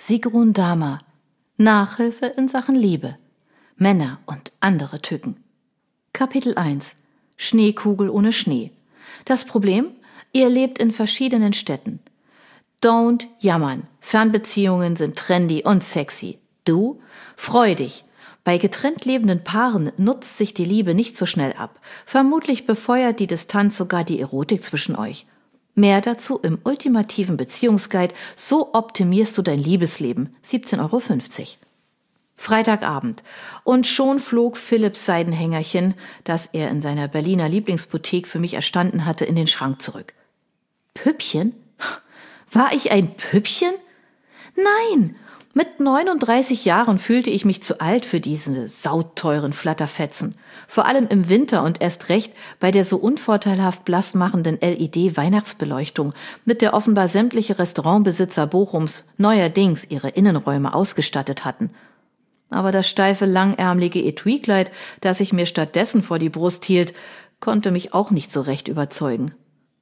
Sigrun Dahmer. Nachhilfe in Sachen Liebe. Männer und andere Tücken. Kapitel 1. Schneekugel ohne Schnee. Das Problem? Ihr lebt in verschiedenen Städten. Don't jammern. Fernbeziehungen sind trendy und sexy. Du? Freu dich. Bei getrennt lebenden Paaren nutzt sich die Liebe nicht so schnell ab. Vermutlich befeuert die Distanz sogar die Erotik zwischen euch. Mehr dazu im ultimativen Beziehungsguide So optimierst du dein Liebesleben. 17,50 €. Freitagabend. Und schon flog Philipps Seidenhängerchen, das er in seiner Berliner Lieblingsboutique für mich erstanden hatte, in den Schrank zurück. Püppchen? War ich ein Püppchen? Nein! Mit 39 Jahren fühlte ich mich zu alt für diese sauteuren Flatterfetzen. Vor allem im Winter und erst recht bei der so unvorteilhaft blass machenden LED-Weihnachtsbeleuchtung, mit der offenbar sämtliche Restaurantbesitzer Bochums neuerdings ihre Innenräume ausgestattet hatten. Aber das steife, langärmelige Etui-Kleid, das ich mir stattdessen vor die Brust hielt, konnte mich auch nicht so recht überzeugen.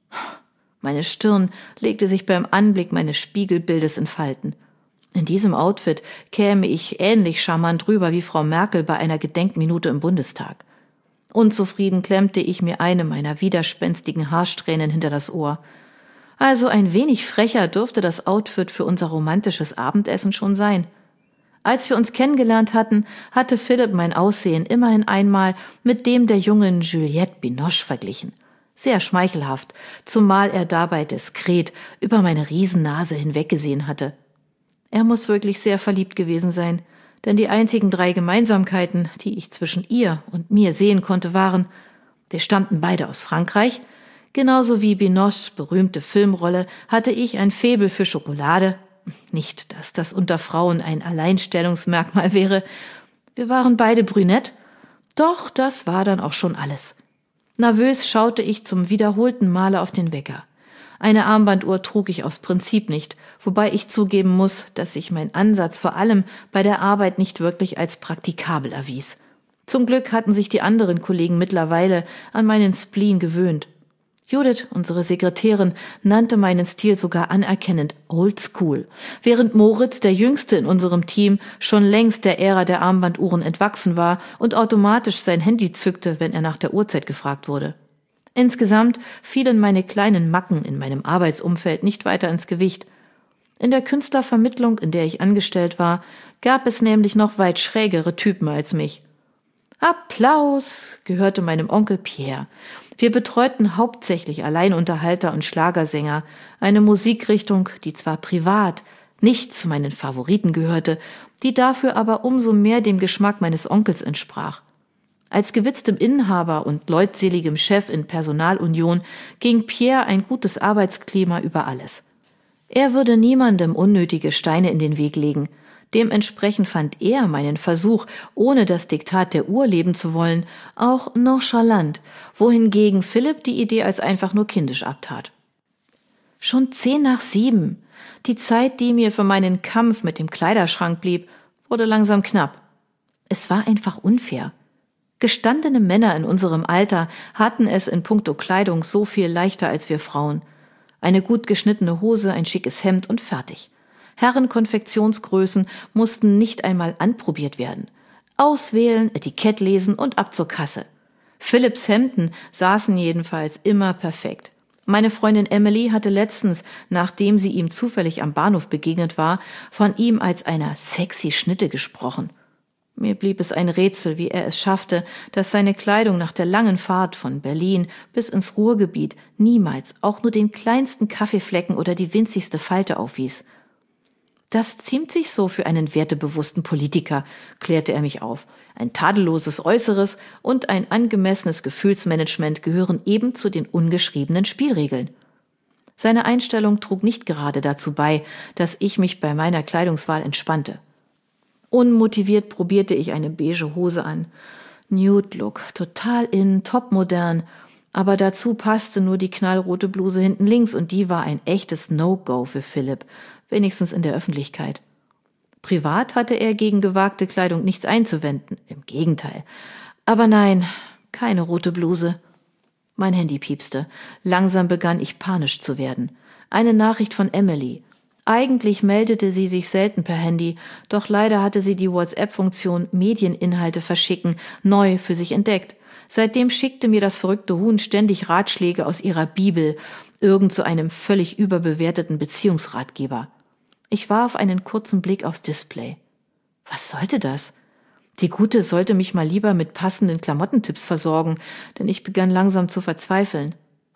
Meine Stirn legte sich beim Anblick meines Spiegelbildes in Falten. In diesem Outfit käme ich ähnlich charmant rüber wie Frau Merkel bei einer Gedenkminute im Bundestag. Unzufrieden klemmte ich mir eine meiner widerspenstigen Haarsträhnen hinter das Ohr. Also ein wenig frecher dürfte das Outfit für unser romantisches Abendessen schon sein. Als wir uns kennengelernt hatten, hatte Philipp mein Aussehen immerhin einmal mit dem der jungen Juliette Binoche verglichen. Sehr schmeichelhaft, zumal er dabei diskret über meine Riesennase hinweggesehen hatte. Er muss wirklich sehr verliebt gewesen sein, denn die einzigen 3 Gemeinsamkeiten, die ich zwischen ihr und mir sehen konnte, waren: Wir stammten beide aus Frankreich, genauso wie Binoches berühmte Filmrolle hatte ich ein Faible für Schokolade. Nicht, dass das unter Frauen ein Alleinstellungsmerkmal wäre. Wir waren beide brünett, doch das war dann auch schon alles. Nervös schaute ich zum wiederholten Male auf den Wecker. Eine Armbanduhr trug ich aus Prinzip nicht, wobei ich zugeben muss, dass sich mein Ansatz vor allem bei der Arbeit nicht wirklich als praktikabel erwies. Zum Glück hatten sich die anderen Kollegen mittlerweile an meinen Spleen gewöhnt. Judith, unsere Sekretärin, nannte meinen Stil sogar anerkennend Old School, während Moritz, der Jüngste in unserem Team, schon längst der Ära der Armbanduhren entwachsen war und automatisch sein Handy zückte, wenn er nach der Uhrzeit gefragt wurde. Insgesamt fielen meine kleinen Macken in meinem Arbeitsumfeld nicht weiter ins Gewicht. In der Künstlervermittlung, in der ich angestellt war, gab es nämlich noch weit schrägere Typen als mich. Applaus gehörte meinem Onkel Pierre. Wir betreuten hauptsächlich Alleinunterhalter und Schlagersänger, eine Musikrichtung, die zwar privat nicht zu meinen Favoriten gehörte, die dafür aber umso mehr dem Geschmack meines Onkels entsprach. Als gewitztem Inhaber und leutseligem Chef in Personalunion ging Pierre ein gutes Arbeitsklima über alles. Er würde niemandem unnötige Steine in den Weg legen. Dementsprechend fand er meinen Versuch, ohne das Diktat der Uhr leben zu wollen, auch nonchalant, wohingegen Philipp die Idee als einfach nur kindisch abtat. Schon 6:10. Die Zeit, die mir für meinen Kampf mit dem Kleiderschrank blieb, wurde langsam knapp. Es war einfach unfair. Gestandene Männer in unserem Alter hatten es in puncto Kleidung so viel leichter als wir Frauen. Eine gut geschnittene Hose, ein schickes Hemd und fertig. Herrenkonfektionsgrößen mussten nicht einmal anprobiert werden. Auswählen, Etikett lesen und ab zur Kasse. Philipps Hemden saßen jedenfalls immer perfekt. Meine Freundin Emily hatte letztens, nachdem sie ihm zufällig am Bahnhof begegnet war, von ihm als einer sexy Schnitte gesprochen. Mir blieb es ein Rätsel, wie er es schaffte, dass seine Kleidung nach der langen Fahrt von Berlin bis ins Ruhrgebiet niemals auch nur den kleinsten Kaffeeflecken oder die winzigste Falte aufwies. Das ziemt sich so für einen wertebewussten Politiker, klärte er mich auf. Ein tadelloses Äußeres und ein angemessenes Gefühlsmanagement gehören eben zu den ungeschriebenen Spielregeln. Seine Einstellung trug nicht gerade dazu bei, dass ich mich bei meiner Kleidungswahl entspannte. Unmotiviert probierte ich eine beige Hose an. Nude-Look, total in, topmodern. Aber dazu passte nur die knallrote Bluse hinten links und die war ein echtes No-Go für Philipp, wenigstens in der Öffentlichkeit. Privat hatte er gegen gewagte Kleidung nichts einzuwenden, im Gegenteil. Aber nein, keine rote Bluse. Mein Handy piepste. Langsam begann ich panisch zu werden. Eine Nachricht von Emily. Eigentlich meldete sie sich selten per Handy, doch leider hatte sie die WhatsApp-Funktion Medieninhalte verschicken neu für sich entdeckt. Seitdem schickte mir das verrückte Huhn ständig Ratschläge aus ihrer Bibel, irgend zu einem völlig überbewerteten Beziehungsratgeber. Ich warf einen kurzen Blick aufs Display. Was sollte das? Die Gute sollte mich mal lieber mit passenden Klamottentipps versorgen, denn ich begann langsam zu verzweifeln.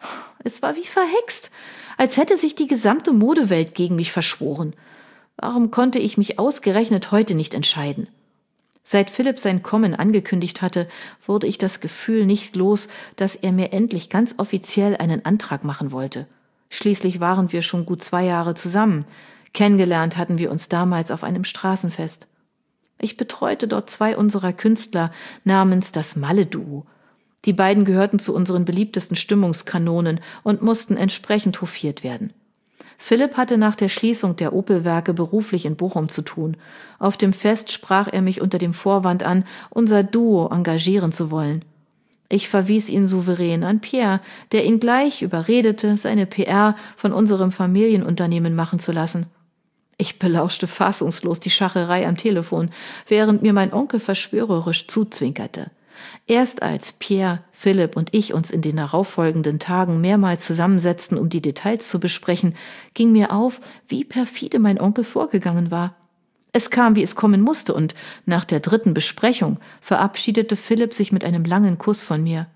Es war wie verhext, als hätte sich die gesamte Modewelt gegen mich verschworen. Warum konnte ich mich ausgerechnet heute nicht entscheiden? Seit Philipp sein Kommen angekündigt hatte, wurde ich das Gefühl nicht los, dass er mir endlich ganz offiziell einen Antrag machen wollte. Schließlich waren wir schon gut 2 Jahre zusammen. Kennengelernt hatten wir uns damals auf einem Straßenfest. Ich betreute dort 2 unserer Künstler namens das Malle-Duo. Die beiden gehörten zu unseren beliebtesten Stimmungskanonen und mussten entsprechend hofiert werden. Philipp hatte nach der Schließung der Opel-Werke beruflich in Bochum zu tun. Auf dem Fest sprach er mich unter dem Vorwand an, unser Duo engagieren zu wollen. Ich verwies ihn souverän an Pierre, der ihn gleich überredete, seine PR von unserem Familienunternehmen machen zu lassen. Ich belauschte fassungslos die Schacherei am Telefon, während mir mein Onkel verschwörerisch zuzwinkerte. Erst als Pierre, Philipp und ich uns in den darauffolgenden Tagen mehrmals zusammensetzten, um die Details zu besprechen, ging mir auf, wie perfide mein Onkel vorgegangen war. Es kam, wie es kommen musste, und nach der 3. Besprechung verabschiedete Philipp sich mit einem langen Kuss von mir.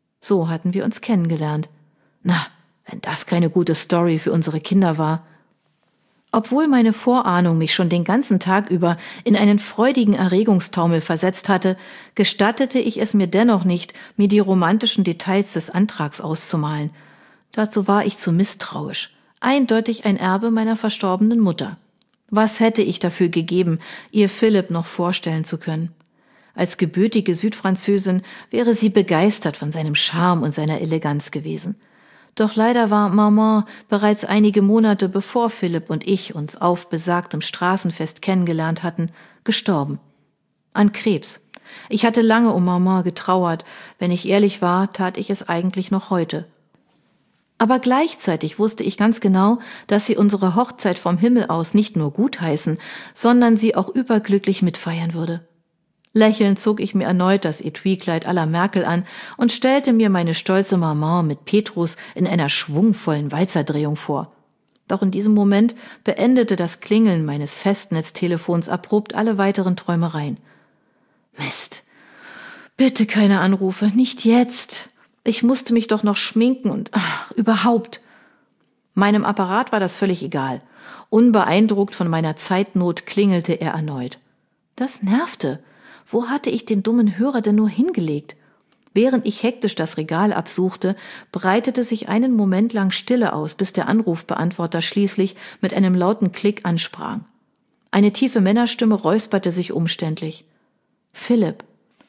So hatten wir uns kennengelernt. Na, wenn das keine gute Story für unsere Kinder war. Obwohl meine Vorahnung mich schon den ganzen Tag über in einen freudigen Erregungstaumel versetzt hatte, gestattete ich es mir dennoch nicht, mir die romantischen Details des Antrags auszumalen. Dazu war ich zu misstrauisch. Eindeutig ein Erbe meiner verstorbenen Mutter. Was hätte ich dafür gegeben, ihr Philipp noch vorstellen zu können? Als gebürtige Südfranzösin wäre sie begeistert von seinem Charme und seiner Eleganz gewesen. Doch leider war Maman bereits einige Monate bevor Philipp und ich uns auf besagtem Straßenfest kennengelernt hatten, gestorben. An Krebs. Ich hatte lange um Maman getrauert. Wenn ich ehrlich war, tat ich es eigentlich noch heute. Aber gleichzeitig wusste ich ganz genau, dass sie unsere Hochzeit vom Himmel aus nicht nur gutheißen, sondern sie auch überglücklich mitfeiern würde. Lächelnd zog ich mir erneut das Etui-Kleid à la Merkel an und stellte mir meine stolze Maman mit Petrus in einer schwungvollen Walzerdrehung vor. Doch in diesem Moment beendete das Klingeln meines Festnetztelefons abrupt alle weiteren Träumereien. Mist. Bitte keine Anrufe, nicht jetzt. Ich musste mich doch noch schminken und überhaupt. Meinem Apparat war das völlig egal. Unbeeindruckt von meiner Zeitnot klingelte er erneut. Das nervte. Wo hatte ich den dummen Hörer denn nur hingelegt? Während ich hektisch das Regal absuchte, breitete sich einen Moment lang Stille aus, bis der Anrufbeantworter schließlich mit einem lauten Klick ansprang. Eine tiefe Männerstimme räusperte sich umständlich. Philipp.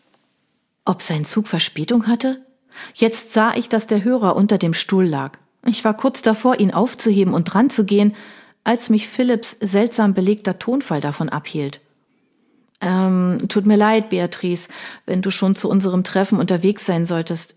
Ob sein Zug Verspätung hatte? Jetzt sah ich, dass der Hörer unter dem Stuhl lag. Ich war kurz davor, ihn aufzuheben und dran zu gehen, als mich Philipps seltsam belegter Tonfall davon abhielt. Tut mir leid, Beatrice, wenn du schon zu unserem Treffen unterwegs sein solltest.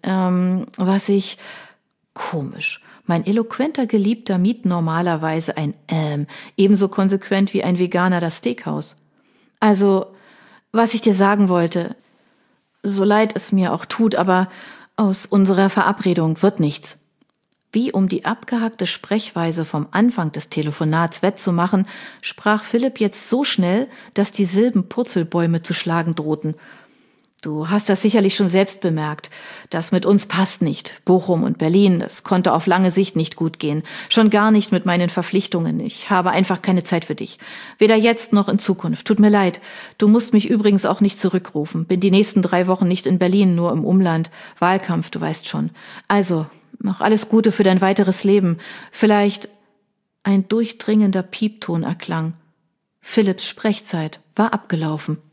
Komisch. Mein eloquenter Geliebter mied normalerweise ein ebenso konsequent wie ein Veganer das Steakhouse. Also, was ich dir sagen wollte, so leid es mir auch tut, aber aus unserer Verabredung wird nichts. Wie um die abgehackte Sprechweise vom Anfang des Telefonats wettzumachen, sprach Philipp jetzt so schnell, dass die Silben Purzelbäume zu schlagen drohten. Du hast das sicherlich schon selbst bemerkt. Das mit uns passt nicht. Bochum und Berlin, das konnte auf lange Sicht nicht gut gehen. Schon gar nicht mit meinen Verpflichtungen. Ich habe einfach keine Zeit für dich. Weder jetzt noch in Zukunft. Tut mir leid. Du musst mich übrigens auch nicht zurückrufen. Bin die nächsten 3 Wochen nicht in Berlin, nur im Umland. Wahlkampf, du weißt schon. Also, noch alles Gute für dein weiteres Leben. Vielleicht ein durchdringender Piepton erklang. Philipps Sprechzeit war abgelaufen.